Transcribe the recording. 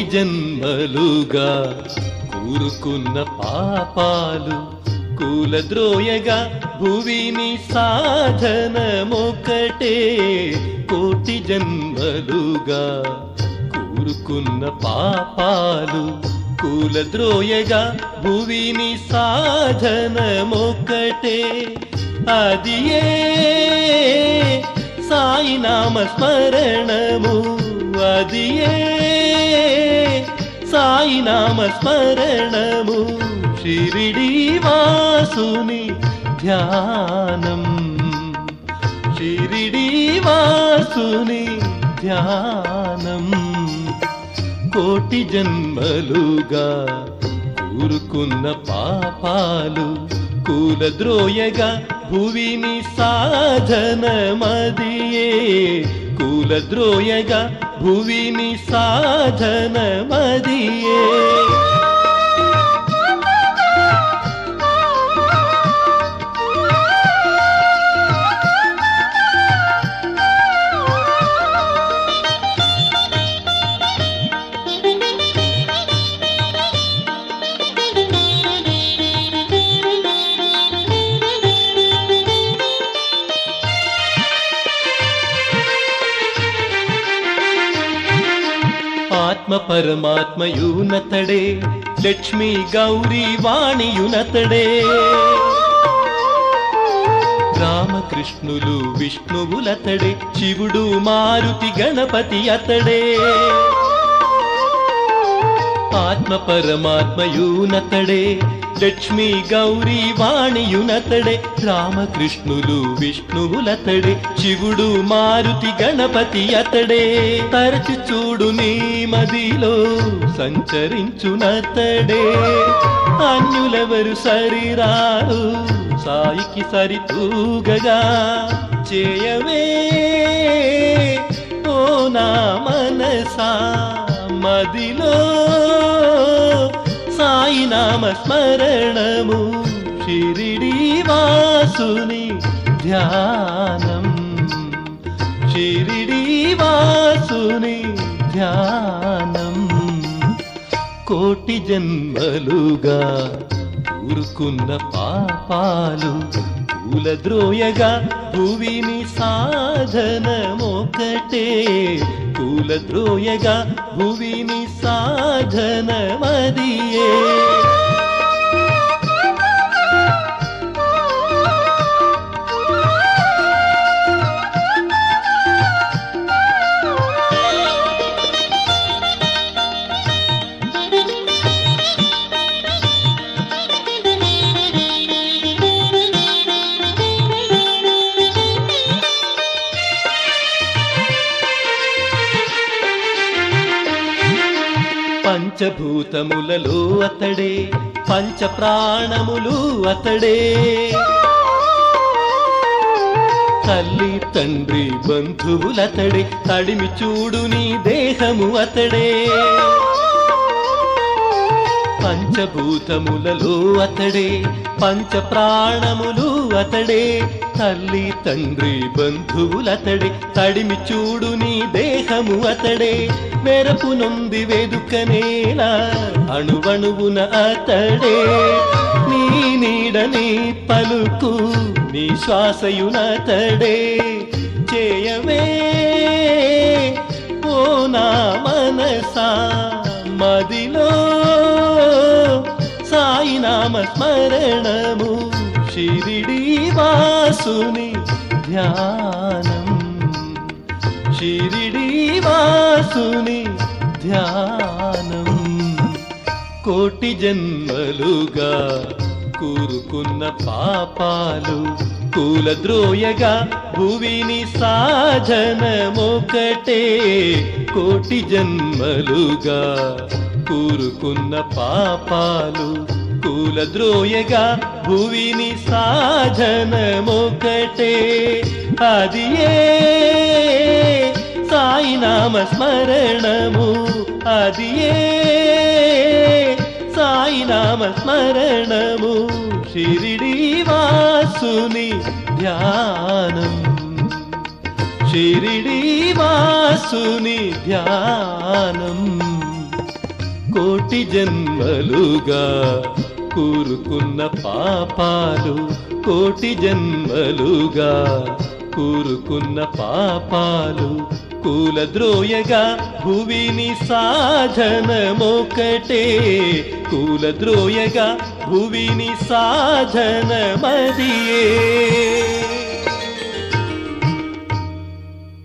జన్మలుగా కూరుకున్న పాపాలు కూలద్రోయగా భువిని సాధనమొకటే. కోటి జన్మలుగా కూరుకున్న పాపాలు కూలద్రోయగా భువిని సాధనమొకటే. అదియే సాయి నామ స్మరణము, అదియే సాయి నామ స్మరణము, షిరిడి వాసుని ధ్యానం, షిరిడి వాసుని ధ్యానం. కోటి జన్మలుగా కూరుకున్న పాపాలు కూలద్రోయగా భువిని సాధనమదియే. కూలద్రోయగా భువిని సాధనమదియే. ఆత్మ పరమాత్మయునతడే, లక్ష్మీ గౌరీ వాణియునతడే. రామకృష్ణులు విష్ణువులతడే, శివుడు మారుతి గణపతి అతడే. ఆత్మ పరమాత్మయునతడే, లక్ష్మీ గౌరీ వాణియునతడే. రామకృష్ణులు విష్ణువులతడే, శివుడు మారుతి గణపతి అతడే. తరచి చూడు నీ మదిలో సంచరించునతడే. అన్యులెవరు సరిరారు సాయికి సరితూగగా. చేయవే ఓ నా మనసా మదిలో సాయి నామ స్మరణము, షిరిడి వాసుని ధ్యానం, షిరిడి వాసుని ధ్యానం. కోటి జన్మలుగా కూరుకున్న పాపాలు కూలద్రోయగా భువిని సాధనమొకటే. కూలద్రోయగా భువిని సాధనమదియే. పంచభూతములలో అతడే, పంచ ప్రాణములు అతడే. తల్లి తండ్రి బంధువులతడే, తడిమి చూడు నీ దేహము అతడే. పంచభూతములలో అతడే, పంచ ప్రాణములు అతడే. తల్లి తండ్రి బంధువులతడే, తడిమి చూడు నీ దేహము అతడే. మెరపు నొంది వెదుకనేలా అణువణువున అతడే. నీ నీడని పలుకు నీ శ్వాసయునతడే. చేయవే ఓ నా మనసా మదిలో సాయి నామ స్మరణము, షిరిడి వాసుని ధ్యానం, షిరిడి వాసుని ధ్యానం. కోటి జన్మలుగా కూరుకున్న పాపాలు కూలద్రోయగా భువిని సాధనమొకటే. కోటి జన్మలుగా కూరుకున్న పాపాలు కూలద్రోయగా భువిని సాధనమొకటే. అదియే సాయి నామ స్మరణము, అదియే సాయి నామ స్మరణము, షిరిడి వాసుని ధ్యానం, షిరిడి వాసుని ధ్యానం. కోటి జన్మలుగా కూరుకున్న పాపాలు, కోటి జన్మలుగా కూరుకున్న పాపాలు కూలద్రోయగా భువిని సాధనమొకటే, కూలద్రోయగా భువిని సాధనమదియే.